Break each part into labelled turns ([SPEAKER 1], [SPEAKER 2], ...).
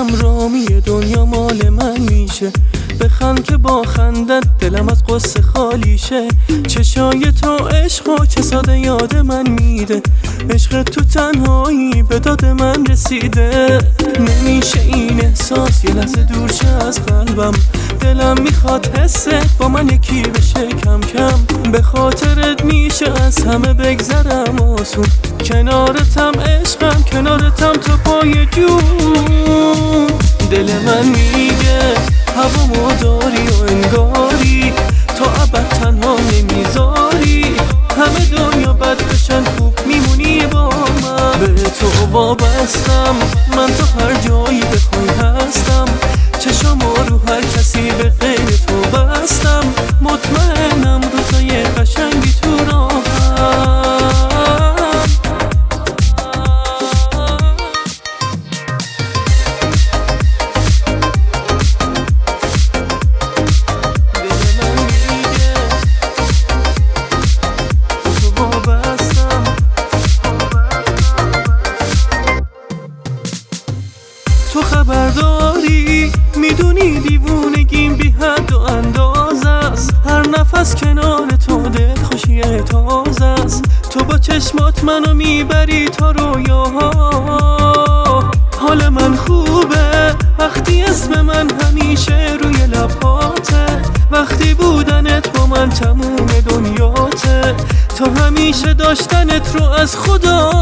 [SPEAKER 1] همرامی دنیا مال من میشه. بخند که با خندت دلم از قصه خالیشه. چشای تو عشق و چه ساده یاد من میده. عشق تو تنهایی به داد من رسیده. نمیشه این احساس یه لحظه دور شه از قلبم. دلم میخواد حست با من یکی بشه کم کم. به خاطرت میشه از همه بگذرم آسون. کنارتم عشقم، کنارتم تو پای جون. دل من میگه هوامو داری و انگاری تو ابد تنها نمیذاری. همه دنیا بد بشن خوب میمونی با من. به تو وابستم من، تا هر جایی بخوای هستم. چشامو رو هر کسی به غیر تو بستم. مطمئنم روزای قشنگی تو راهم. تو خبرداری میدونی دیوونگیم بی حد و انداز است. هر نفس کنار تو دل خوشی تازه است. تو با چشمات منو میبری تا رویاها. حال من خوبه وقتی اسم من همیشه روی لباته. وقتی بودنت با من تموم دنیاته. تو همیشه داشتنت رو از خدا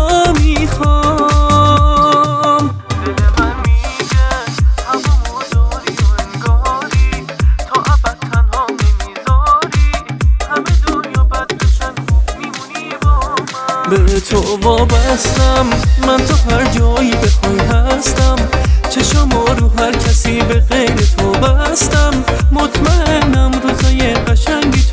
[SPEAKER 1] میخوام. به تو وابستم من، تا هر جایی بخوای هستم. چشامو رو هر کسی به غیر تو بستم. مطمئنم روزای قشنگی